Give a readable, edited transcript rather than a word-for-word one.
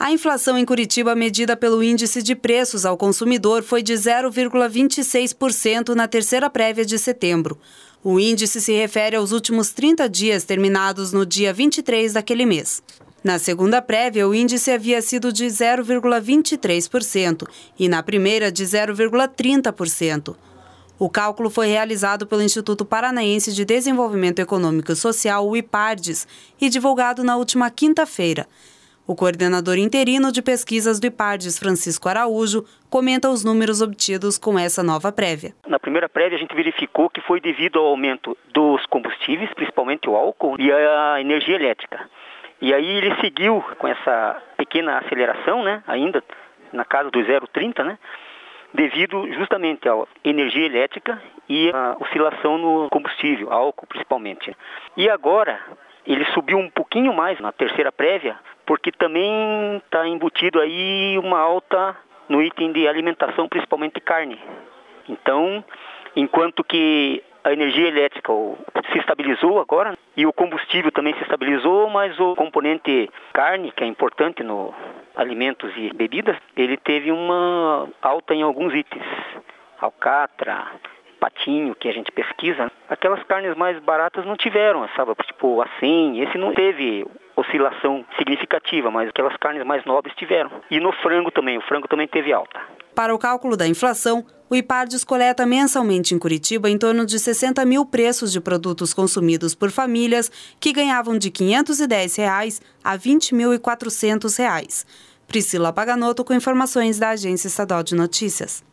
A inflação em Curitiba, medida pelo Índice de Preços ao Consumidor, foi de 0,26% na terceira prévia de setembro. O índice se refere aos últimos 30 dias terminados no dia 23 daquele mês. Na segunda prévia, o índice havia sido de 0,23% e na primeira de 0,30%. O cálculo foi realizado pelo Instituto Paranaense de Desenvolvimento Econômico e Social, o IPARDES, e divulgado na última quinta-feira. O coordenador interino de pesquisas do IPARDES, Francisco Araújo, comenta os números obtidos com essa nova prévia. Na primeira prévia, a gente verificou que foi devido ao aumento dos combustíveis, principalmente o álcool e a energia elétrica. E aí ele seguiu com essa pequena aceleração, ainda na casa do 0,30, devido justamente à energia elétrica e à oscilação no combustível, álcool principalmente. E agora ele subiu um pouquinho mais na terceira prévia, porque também está embutido aí uma alta no item de alimentação, principalmente carne. Então, enquanto que a energia elétrica se estabilizou agora e o combustível também se estabilizou, mas o componente carne, que é importante no alimentos e bebidas, ele teve uma alta em alguns itens. Alcatra, patinho, que a gente pesquisa. Aquelas carnes mais baratas não tiveram, tipo acém, esse não teve oscilação significativa, mas aquelas carnes mais nobres tiveram. E no frango também, o frango também teve alta. Para o cálculo da inflação, o IPARDES coleta mensalmente em Curitiba em torno de 60 mil preços de produtos consumidos por famílias que ganhavam de R$ 510 a R$ 20.400. Priscila Paganoto com informações da Agência Estadual de Notícias.